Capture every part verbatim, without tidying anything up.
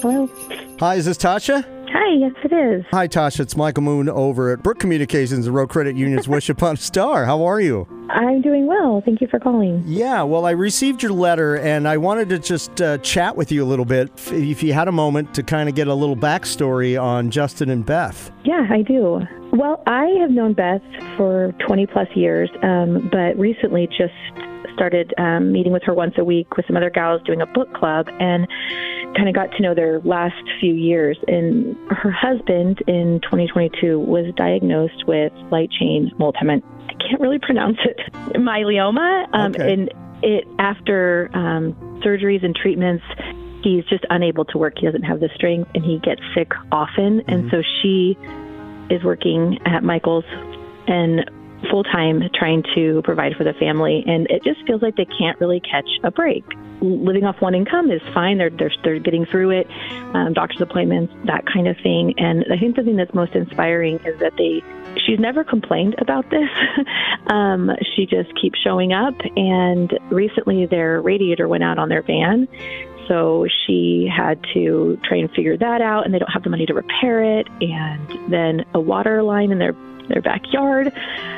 Hello. Hi, is this Tasha? Hi, yes it is. Hi, Tasha. It's Michael Moon over at Brook Communications, the Road Credit Union's Wish Upon a Star. How are you? I'm doing well. Thank you for calling. Yeah, well, I received your letter, and I wanted to just uh, chat with you a little bit, if you had a moment to kind of get a little backstory on Justin and Beth. Yeah, I do. Well, I have known Beth for twenty plus years, um, but recently just started um, meeting with her once a week with some other gals doing a book club, and kind of got to know their last few years. And her husband in twenty twenty-two was diagnosed with light chain multiment. I can't really pronounce it. Myelioma. Um, Okay. And it after um, surgeries and treatments, he's just unable to work. He doesn't have the strength, and he gets sick often. Mm-hmm. And so she is working at Michael's and full-time trying to provide for the family, and it just feels like they can't really catch a break. Living off one income is fine. They're they're, they're getting through it, um, doctor's appointments, that kind of thing. And I think the thing that's most inspiring is that they she's never complained about this. um, she just keeps showing up, and recently their radiator went out on their van. So she had to try and figure that out, and they don't have the money to repair it. And then a water line in their their backyard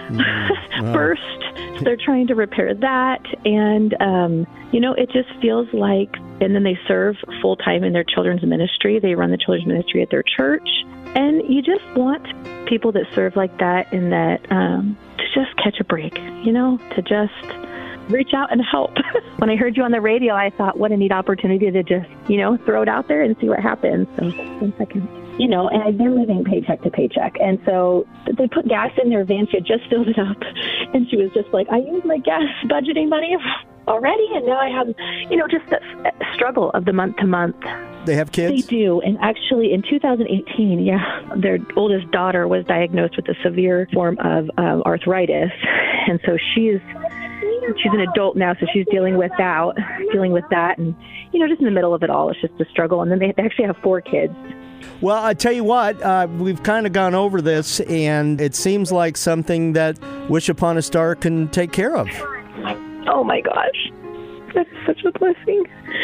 mm, burst. So they're trying to repair that. And, um, you know, it just feels like, and then they serve full time in their children's ministry. They run the children's ministry at their church. And you just want people that serve like that and that um, to just catch a break, you know, to just reach out and help. When I heard you on the radio, I thought, what a neat opportunity to just, you know, throw it out there and see what happens. So one second. You know, and they're living paycheck to paycheck. And so they put gas in their van. She had just filled it up. And she was just like, I used my gas budgeting money already. And now I have, you know, just that struggle of the month to month. They have kids? They do. And actually in two thousand eighteen, yeah, their oldest daughter was diagnosed with a severe form of um, arthritis. And so she's she's an adult now, so she's dealing with that, dealing with that. And, you know, just in the middle of it all, it's just a struggle. And then they actually have four kids. Well, I tell you what, uh, we've kind of gone over this, and it seems like something that Wish Upon a Star can take care of. Oh, my gosh. That's such a blessing.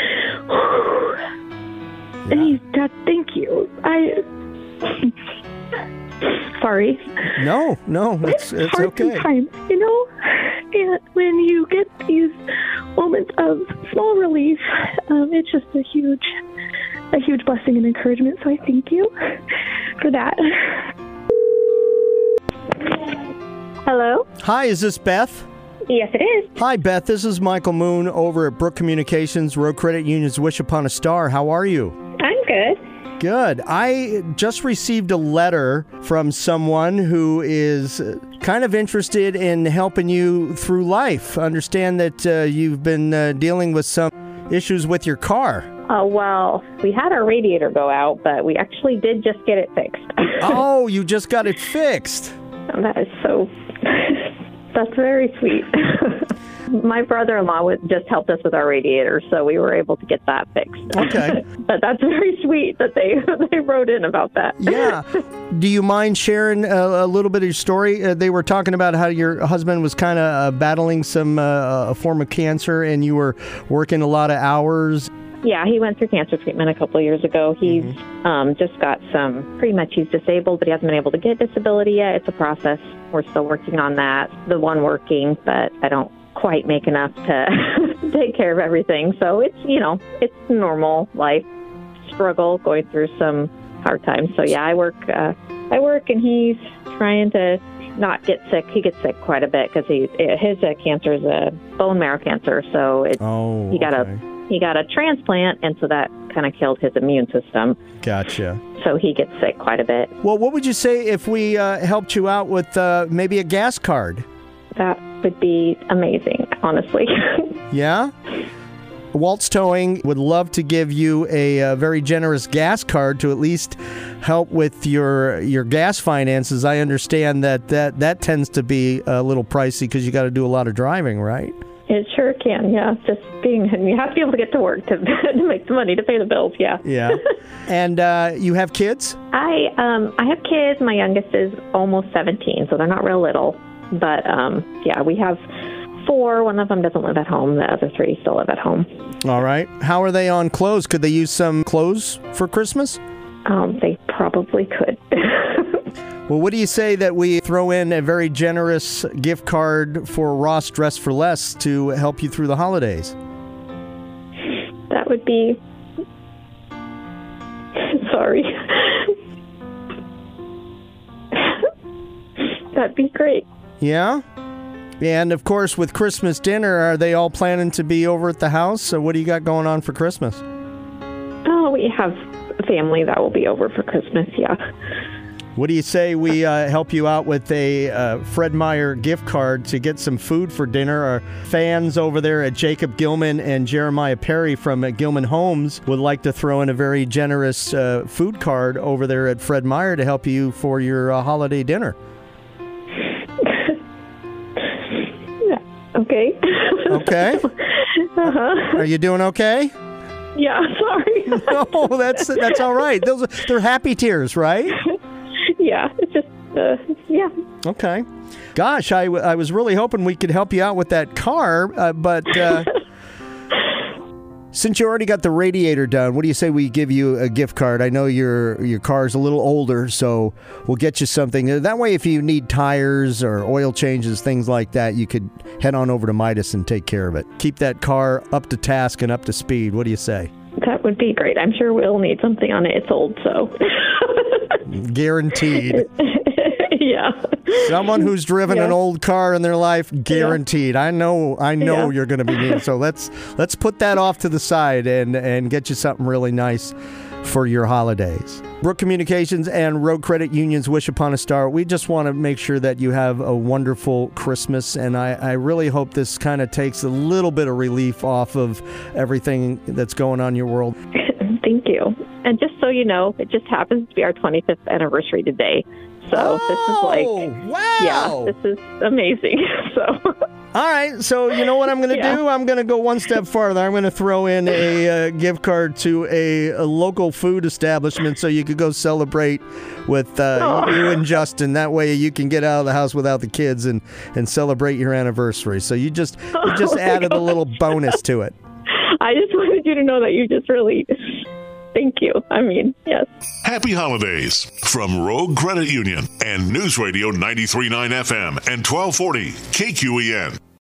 Yeah. And he's, Dad, thank you. I... Sorry. No, no, it's, it's hard okay. Sometimes, you know, and when you get these moments of small relief, um, it's just a huge, a huge blessing and encouragement. So I thank you for that. Hello? Hi, is this Beth? Yes, it is. Hi, Beth. This is Michael Moon over at Brook Communications, Road Credit Union's Wish Upon a Star. How are you? I'm good. Good. I just received a letter from someone who is kind of interested in helping you through life. I understand that uh, you've been uh, dealing with some issues with your car. Oh, well, we had our radiator go out, but we actually did just get it fixed. Oh, you just got it fixed. That is so... That's very sweet. My brother-in-law would just helped us with our radiator, so we were able to get that fixed. Okay. But that's very sweet that they they wrote in about that. Yeah. Do you mind sharing a, a little bit of your story? Uh, they were talking about how your husband was kind of uh, battling some uh, a form of cancer, and you were working a lot of hours. Yeah, he went through cancer treatment a couple of years ago. He's mm-hmm. um, just got some, pretty much he's disabled, but he hasn't been able to get disability yet. It's a process. We're still working on that. The one working, but I don't quite make enough to take care of everything. So it's, you know, it's normal life struggle, going through some hard times. So yeah, I work, uh, I work and he's trying to not get sick. He gets sick quite a bit because he, his uh, cancer is a bone marrow cancer. So it's, oh, he got okay. a, He got a transplant, and so that kind of killed his immune system. Gotcha. So he gets sick quite a bit. Well, what would you say if we uh, helped you out with uh, maybe a gas card? That would be amazing, honestly. Yeah? Waltz Towing would love to give you a, a very generous gas card to at least help with your your gas finances. I understand that that, that tends to be a little pricey because you got to do a lot of driving, right? It sure can, yeah. Just being, you have to be able to get to work to, to make the money to pay the bills, yeah. Yeah. And uh, you have kids? I um I have kids. My youngest is almost seventeen, so they're not real little. But um yeah, we have four. One of them doesn't live at home. The other three still live at home. All right. How are they on clothes? Could they use some clothes for Christmas? Um, they probably could. Well, what do you say that we throw in a very generous gift card for Ross Dress for Less to help you through the holidays? That would be... Sorry. That'd be great. Yeah? And, of course, with Christmas dinner, are they all planning to be over at the house? So what do you got going on for Christmas? Oh, we have a family that will be over for Christmas, yeah. What do you say we uh, help you out with a uh, Fred Meyer gift card to get some food for dinner? Our fans over there at Jacob Gilman and Jeremiah Perry from uh, Gilman Homes would like to throw in a very generous uh, food card over there at Fred Meyer to help you for your uh, holiday dinner. Okay. Okay. Uh-huh. Are you doing okay? Yeah, sorry. No, that's that's all right. Those are, they're happy tears, right? Yeah, it's just, uh, yeah. Okay. Gosh, I, w- I was really hoping we could help you out with that car, uh, but uh, since you already got the radiator done, what do you say we give you a gift card? I know your your car's a little older, so we'll get you something. That way, if you need tires or oil changes, things like that, you could head on over to Midas and take care of it. Keep that car up to task and up to speed. What do you say? That would be great. I'm sure we'll need something on it. It's old, so... Guaranteed. Yeah. Someone who's driven yeah. an old car in their life, guaranteed. Yeah. I know I know yeah. you're going to be needing. So let's let's put that off to the side and, and get you something really nice for your holidays. Brook Communications and Road Credit Union's Wish Upon a Star. We just want to make sure that you have a wonderful Christmas, and I, I really hope this kind of takes a little bit of relief off of everything that's going on in your world. Thank you. And just so you know, it just happens to be our twenty-fifth anniversary today. So oh, this is like, wow. yeah, this is amazing. So, all right. So you know what I'm going to yeah. do? I'm going to go one step farther. I'm going to throw in a uh, gift card to a, a local food establishment so you could go celebrate with uh, oh. you and Justin. That way you can get out of the house without the kids and, and celebrate your anniversary. So you just you just oh added God. a little bonus to it. I just wanted you to know that you just really... Thank you. I mean, yes. Happy holidays from Rogue Credit Union and News Radio ninety-three point nine F M and twelve forty K Q E N.